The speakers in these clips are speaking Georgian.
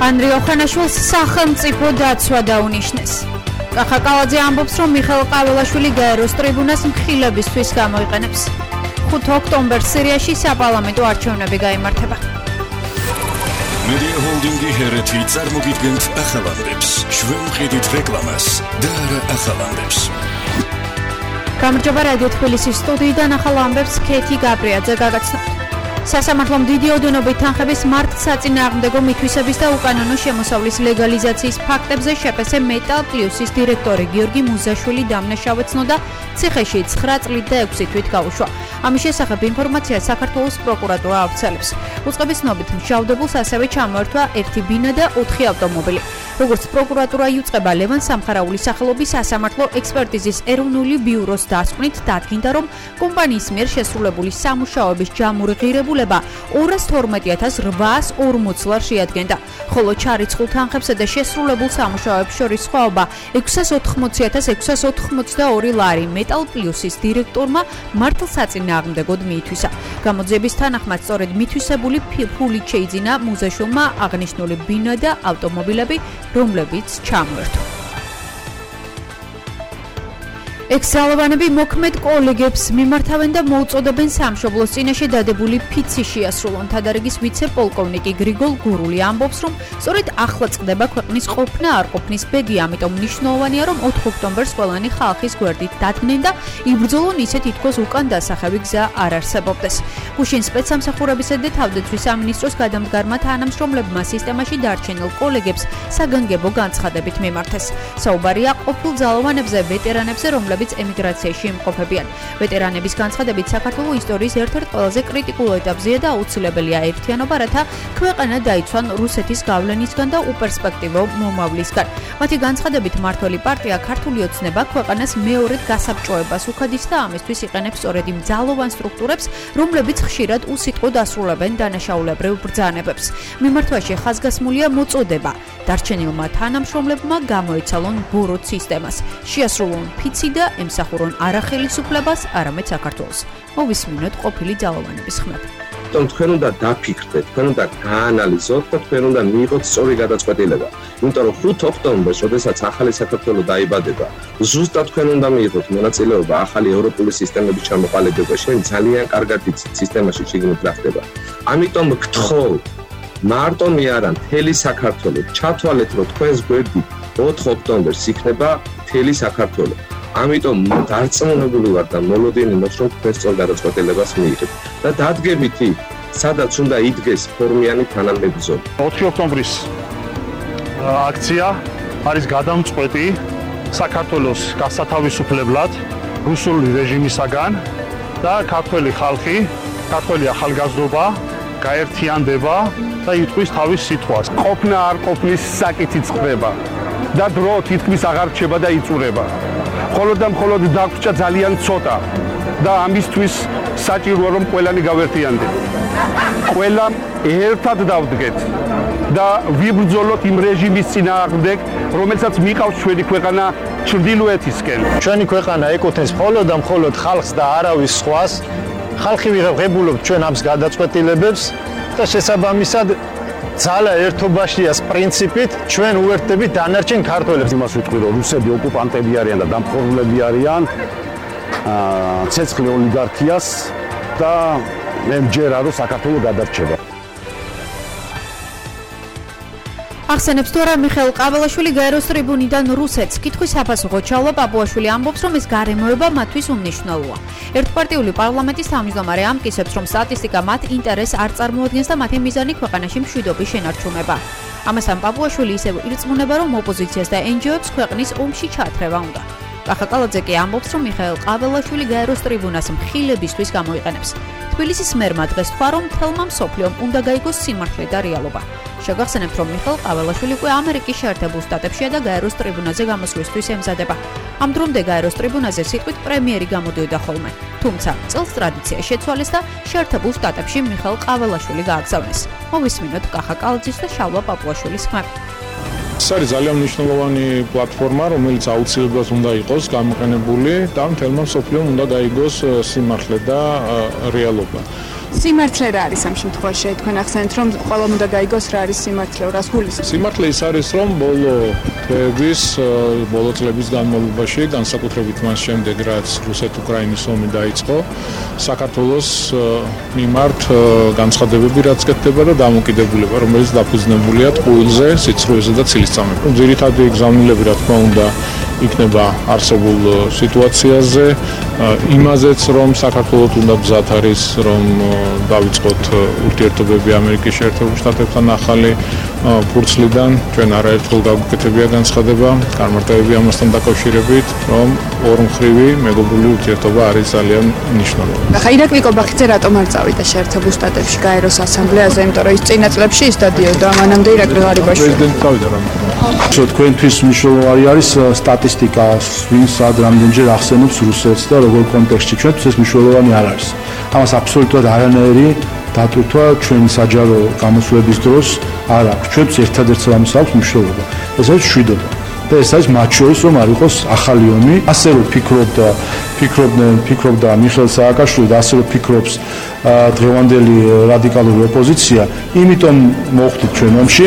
ანდრე ოხანაშვილს სახელმწიფო დაცვა დაუნიშნეს. კახა კალაძე ამბობს, რომ მიხეილ ყაველაშვილი გაეროს ტრიბუნას მხილებისთვის გამოიყენებს. 5 ოქტომბერს სირიაში საპარლამენტო არჩევნები გაიმართება. Media Holding-ი ჰერეთი წარმოგიდგენთ ახალამდებს. შვენყიდით რეკლამას და არა ახალამდებს. გამარჯობა რადიო თბილისის სტუდიიდან ახალამდებს ქეთი გაბრიაძე გაგაცნობთ. სასამართლომ დიდი ოდენობით თანხების მართლსაწინააღმდეგო მითვისების და უკანონო შემოსავლის ლეგალიზაციის ფაქტებზე შეფესე მეტალ პლუსის დირექტორი გიორგი მუზაშვილი დამნაშავე ცნოდა ციხეში 9 წლით და 6 თვით გაუშვა. ამის შესახებ ინფორმაცია საქართველოს პროკურატურა ავრცელებს. უწყების ცნობით მშავდებულს ასევე ჩამოერთვა 1 ბინა და 4 ავტომობილი. როგორც პროკურატურა იუწყება, ლევან სამხარაულის სახელობის სასამართლო ექსპერტიზის ეროვნული ბიუროს დასკვნით დადგინდა, რომ კომპანიის მიერ შესრულებული სამუშაოების ჯამური ღირებულება 212.840 ლარს შეადგენდა, ხოლო ჩარიცხულ თანხებსა და შესრულებულ სამუშაოებს შორის სხვაობა 680.682 ლარი მეტალ პლუსის დირექტორმა მართლსაწინააღმდეგოდ მიითვისა. გამოძიების თანახმად სწორედ მითვისებული ფულით შეიძინა მუზაშვილმა აღნიშნული ბინა და ავტომობილები, რომლებიც ჩამოერთვა. ექსალოვანები მოქმედ კოლეგებს მიმართავენ და მოუწოდებენ სამშობლოს წინაშე დადებული ფიცი შეასრულონ. თადარიგის ვიცე-პოლკოვნიკი გრიგოლ გურული ამბობს, რომ სწორედ ახლა წყდება ქვეყნის ყოფნა არ ყოფნის ბედი, ამიტომ მნიშვნელოვანია, რომ 4 ოქტომბერს ყველანი ხალხის გვერდით დადგნენ და იბრძოლონ ისე თითქოს უკან დასახევი გზა არ არსებობდეს. გუშინ სპეცსამსახურებისა და თავდაცვის სამინისტროს გადამდგარმა თანამშრომლებმა სისტემაში დარჩენილ კოლეგებს საგანგებო განცხადებით მიმართეს. საუბარია ყოფილ ძალოვანებზე, ვეტერანებზე, რომლებიც ემიგრაციაში იმყოფებიან. ვეტერანების განცხადებით, საქართველოს ისტორიის ერთ-ერთ ყველაზე კრიტიკულ ეტაპზეა და აუცილებელია ერთიანობა, რათა ქვეყანა დაიცვან რუსეთის გავლენისგან და უპერსპექტივო მომავლისგან. მათი განცხადებით, მმართველი პარტია ქართული ოცნება ქვეყანას მეორედ გასაბჭოებას უხდის და ამისთვის იყენებს სწორედ იმ ძალოვან სტრუქტურებს, რომლებიც ხშირად უსიტყვოდ ასრულებენ დანაშაულებრივ ბრძანებებს. მიმართვაში ხაზგასმულია მოწოდება დარჩენილმა თანამშრომლებმა გამოეცალონ ბოროტ სისტემას, შეასრულონ ფიცი და ემსახურონ არა ხელისუფლებას, არამედ საქართველოს. მოვისმინოთ ყოფილი ძალოვანების ხმები. თქვენ უნდა დაფიქრდეთ, თქვენ უნდა გაანალიზოთ და თქვენ უნდა მიიღოთ სწორი გადაწყვეტილება. იმიტომ რომ 5 ოქტომბერს, როდესაც ახალი საქართველო დაიბადება, ზუსტად თქვენ უნდა მიიღოთ მონაწილეობა ახალი ევროპული სისტემების ჩამოყალიბებაში, ძალიან კარგად იცით სისტემაში შიგნით რა ხდება. ამიტომ გთხოვთ, მარტო მე არა, მთელი საქართველო, ჩათვალეთ, რომ თქვენს გვერდით 4 ოქტომბერს იქნება მთელი საქართველო. ამიტომ დარწმუნებული ვარ და მოლოდინი მოხდეთ, რომ თქვენ სწორ გადაწყვეტილებას მიიღებთ და დადგებით იქ, სადაც უნდა იდგეს ფორმიანი თანამებრძოლი. 4 ოქტომბრის აქცია არის გადამწყვეტი საქართველოს გასათავისუფლებლად რუსული რეჟიმისაგან და ქართველი ხალხი, ქართველი ახალგაზრდობა გაერთიანდება და იტყვის თავის სიტყვას. ყოფნა არ ყოფნის საკითხიც ხდება და დრო თითქმის აღარ რჩება და იწურება. მხოლოდ და მხოლოდ დაგვრჩა ძალიან ცოტა და ამისთვის საჭიროა რომ ყველანი გავერთიანდეთ. ყველა ერთად დავდგეთ და ვიბრძოლოთ იმ რეჟიმის წინააღმდეგ, რომელსაც მიყავს ჩვენი ქვეყანა ჩრდილოეთისკენ. ჩვენი ქვეყანა ეკუთვნის მხოლოდ და მხოლოდ ხალხს და არავის სხვას. ხალხი ვიღებულობთ ჩვენ ამს გადაწყვეტილებებს და შესაბამისად ძალა ერთობაშიას პრინციპით ჩვენ უერთდებით დანარჩენ ქართველებს. იმას ვიტყვი, რომ რუსები ოკუპანტები არიან და დამხმარებლები არიან ცეცხლი ოლიგარქიას და მე მჯერა, რომ საქართველო გადარჩება. ახსენებს თუ არა მიხეილ ყაველაშვილი გაეროს ტრიბუნიდან რუსეთს კითხვის საფასუხოდ ჩავლა პაპუაშვილი ამბობს, რომ ეს გარემოება მათთვის უმნიშვნელოა. ერთპარტიული პარლამენტის თავმჯდომარე ამტკიცებს, რომ სტატისტიკა მათ ინტერესს არ წარმოადგენს და მათი მიზანი ქვეყანაში მშვიდობის შენარჩუნება. ამასთან პაპუაშვილი ისევ ირწმუნება, რომ ოპოზიციას და NGO-ებს ქვეყნის ომში ჩათრევა უნდა. კახა კალაძე კი ამბობს, რომ მიხეილ ყაველაშვილი გაეროს ტრიბუნას მხილებისთვის გამოიყენებს. თბილისის მერმა დღეს თქვა, რომ მთელმა მსოფლიომ უნდა გაიგოს სიმართლე და რეალობა. შეგახსენებთ, რომ მიხეილ ყაველაშვილი უკვე ამერიკის შეერთებულ შტატებშია და გაეროს ტრიბუნაზე გამოსვლისთვის ემზადება. ამ დრომდე გაეროს ტრიბუნაზე სიტყვით პრემიერი გამოდიოდა ხოლმე. თუმცა წელს ტრადიცია შეცვალეს და შეერთებულ შტატებში მიხეილ ყაველაშვილი გააგზავნეს. მოვისმინოთ კახა კალაძის და შალვა პაპუაშვილის ხმები. ეს არის ძალიან მნიშვნელოვანი პლატფორმა, რომელიც აუცილებლად უნდა იყოს გამოყენებული და მთელმა მსოფლიომ უნდა გაიგოს სიმართლე და რეალობა. სიმართლე რა არის ამ შემთხვევაში? თქვენ ახსენეთ, რომ ყველამ უნდა გაიგოს რა არის სიმართლე, რას გულისხმობთ? სიმართლე ის არის, რომ ბოლო წლების განმავლობაში, განსაკუთრებით მას შემდეგ, რაც რუსეთ-უკრაინის ომი დაიწყო, საქართველოს მიმართ განცხადებები რაც კეთდება და დამოკიდებულება, რომელიც დაფუძნებულია ტყუილზე, სიცრუეზე და ცილისწამებზე. ძირითადი გზავნილები, რა თქმა უნდა, იქნება არსებულ სიტუაციაზე, იმაზეც, რომ საქართველოს უნდა გზად არის, რომ დავიწყოთ ურთიერთობები ამერიკის შეერთებულ შტატებთან ახალი ფურცლიდან, ჩვენ არაერთხელ გაგვიკეთებია განცხადება, განმარტებები ამასთან დაკავშირებით, რომ ორმხრივი მეგობრული ურთიერთობა არის ძალიან მნიშვნელოვანი. ახლა ირაკლი კობახიძე რატომ არ წავიდა შეერთებულ შტატებში გაეროს ასამბლეაზე, იმიტომ რომ ის წინა წლებში ის დადიოდა, მანამდე ირაკლი ღარიბაშვილი. პრეზიდენტი წავიდა რამე. თქვენთვის მნიშვნელოვანი არის სტატისტიკა, ვინ სად რამდენჯერ ახსენებს რუსეთს და როგორ კონტექსტში. ჩვენთვის ეს მნიშვნელოვანი არ არის. ამას აბსოლუტურად არანაირი დატვირთვა ჩვენი საჯარო გამოსვლების დროს არ აქვს. ჩვენთვის ერთადერთი რამის აქვს მნიშვნელობა. ეს არის მშვიდობა. და ეს არის მათ შორის რომ არ იყოს ახალი ომი. ასე რომ ფიქრობდა მიხეილ სააკაშვილი და ასე რომ ფიქრობს დღევანდელი რადიკალური ოპოზიცია, იმიტომ მოხვდით ჩვენ ომში,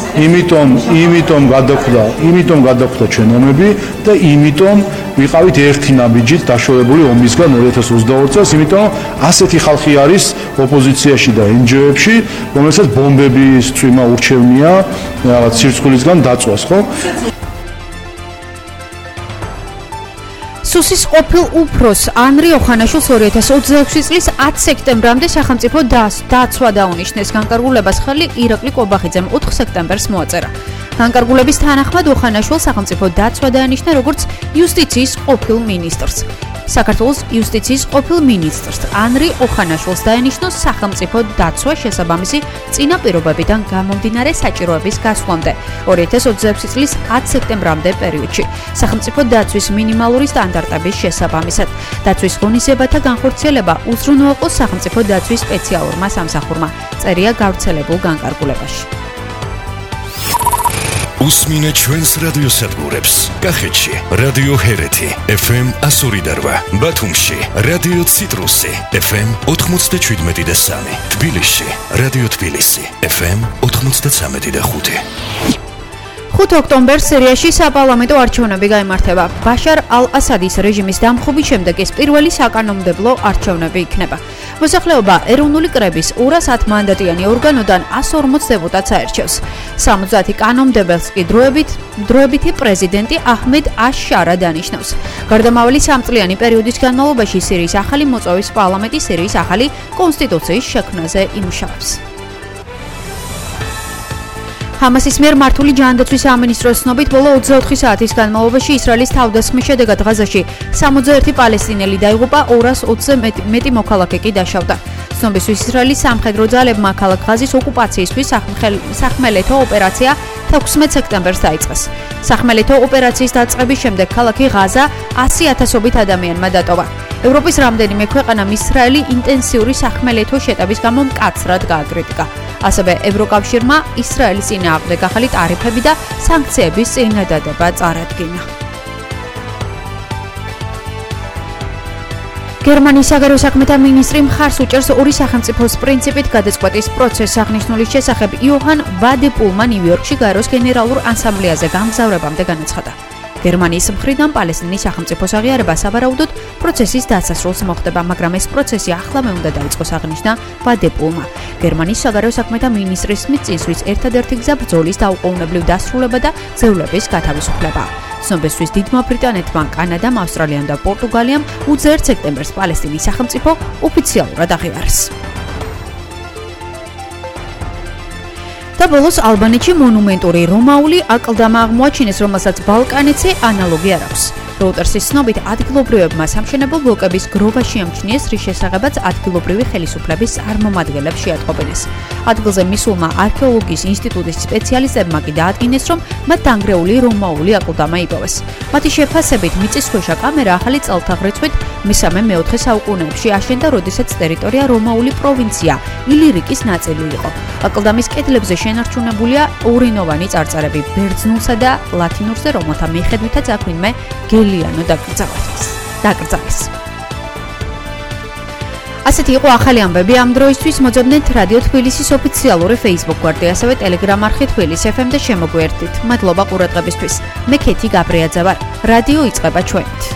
იმიტომ გადახვდა ჩვენ ომები და იმიტომ ვიყავით ერთი ნაბიჯით დაშორებული ომისგან 2022 წელს, იმიტომ ასეთი ხალხი არის ოპოზიციაში და NGO-ებში, რომელსაც ბომბების წვიმა ურჩევნია რაღაც სირცხვილისგან დაწვას, ხო? სუსის ყოფილ უფროს ანრი ოხანაშვილს 2026 წლის 10 სექტემბრამდე სახელმწიფო დაცვა დაუნიშნეს. განკარგულებას ხელი ირაკლი კობახიძემ 4 სექტემბერს მოაწერა. განკარგულების თანახმად ოხანაშვილს სახელმწიფო დაცვა დაანიშნა როგორც იუსტიციის ყოფილ მინისტრს. საქართველოს იუსტიციის ყოფილ მინისტრს ანრი ოხანაშვილს დაენიშნოს სახელმწიფო დაცვა შესაბამისი წინაპირობებიდან გამომდინარე საჭიროების გასვლამდე 2026 წლის 10 სექტემბრამდე პერიოდში სახელმწიფო დაცვის მინიმალური სტანდარტების შესაბამისად. დაცვის ღონისძიებათა განხორციელება უზრუნველყოს სახელმწიფო დაცვის სპეციალურმა სამსახურმა. წერია გავრცელებულ განკარგულებაში. უსმინე ჩვენს რადიოსადგურებს. კახეთში რადიო ჰერეთი FM 102.8, ბათუმში რადიო ციტრუსი FM 97.3, თბილისში რადიო თბილისი FM 93.5. 5 ოქტომბერს სირიაში საპარლამენტო არჩევნები გაიმართება. ბაშარ ალ-ასადის რეჟიმის დამხობის შემდეგ ეს პირველი საკანონმდებლო არჩევნები იქნება. მოსახლეობა ეროვნული კრების 210 მანდატიანი ორგანოდან 140 დეპუტატს აერჩევს. 70 კანონმდებელს კი დროებითი პრეზიდენტი აჰმედ აშ-შარა დანიშნავს. გარდამავალი 3 წლიანი პერიოდის განმავლობაში სირიის ახალი მოწვევის პარლამენტი სირიის ახალი კონსტიტუციის შექმნაზე იმუშავებს. ჰამასის მიერ მართული ჯანდაცვის სამინისტროს ცნობით ბოლო 24 საათის განმავლობაში ისრაელის თავდასხმის შედეგად ღაზაში 61 პალესტინელი დაიღუპა, 220-ზე მეტი მოქალაქე კი დაშავდა. ცნობისთვის ისრაელის სამხედრო ძალებმა ქალაქ ღაზის ოკუპაციისთვის სახმელეთო ოპერაცია 16 სექტემბერს დაიწყეს. სახმელეთო ოპერაციის დაწყების შემდეგ ქალაქი ღაზა 100,000-ობით ადამიანმა დატოვა. ევროპის რამდენიმე ქვეყანამ ისრაელი ინტენსიური სახმელეთო შეტევის გამო მკაცრად გააკრიტიკა. ასევე ევროკავშირმა ისრაელის წინააღმდეგ ახალი ტარიფები და სანქციების წინადადება წარადგინა. გერმანიის საგარეო საქმეთა მინისტრი მხარს უჭერს ორი სახელმწიფოს პრინციპით გადაწყვეტის პროცესს აღნიშნულის შესახებ იოჰან ვადეპულმა ნიუ-იორკში გაეროს გენერალურ ასამბლეაზე გამგზავრებამდე განაცხადა. გერმანიის მხრიდან პალესტინის სახელმწიფოს აღიარება სავარაუდოდ პროცესის დასასრულს მოხდება, მაგრამ ეს პროცესი ახლავე უნდა დაიწყოს, აღნიშნა ვადეპულმა. გერმანიის საგარეო საქმეთა მინისტრის მიწისძვრის ერთადერთი გზა ბრძოლის დაუყოვნებლივ დასრულება და ძევლების გათავისუფლებაა. ცნობისთვის დიდმა ბრიტანეთმა, კანადამ, ავსტრალიამ და პორტუგალიამ 21 სექტემბერს პალესტინის სახელმწიფო ოფიციალურად აღიარეს. და ბოლოს ალბანეთში მონუმენტური რომაული აკლდამა აღმოაჩინეს, რომელსაც ბალკანეთზე ანალოგი არ აქვს. როუტერსის ცნობით ადგილობრივებმა სამშენებლო ბლოკების გროვა შეამჩნიეს, რის შესახებაც ადგილობრივი ხელისუფლების წარმომადგენლებს შეატყობინეს. ადგილზე მისულმა არქეოლოგიის ინსტიტუტის სპეციალისტებმა კი დაადგინეს, რომ მათ დანგრეული რომაული აკლდამა იპოვეს. მათი შეფასებით მიწისქვეშა კამერა ახალი წელთაღრიცხვით მესამე-მეოთხე საუკუნეებში აშენდა, როდესაც ტერიტორია რომაული პროვინცია ილირიკის ნაწილი იყო. აკლდამის კედლებზე შენარჩუნებულია ორინოვანი წარწერები ბერძნულსა და ლათინურზე, რომელთა მიხედვითაც აქ ვინმე გელიანო დაკრძალეს. ასეთი იყო ახალი ამბები ამ დროისთვის. მოძებნეთ რადიო თბილისის ოფიციალური Facebook გვერდი, ასევე Telegram არხი თბილისი FM და შემოგვიერთდით. მადლობა ყურადღებისთვის. მე ქეთი გაბრიაძე ვარ. რადიო იწყება ჩვენით.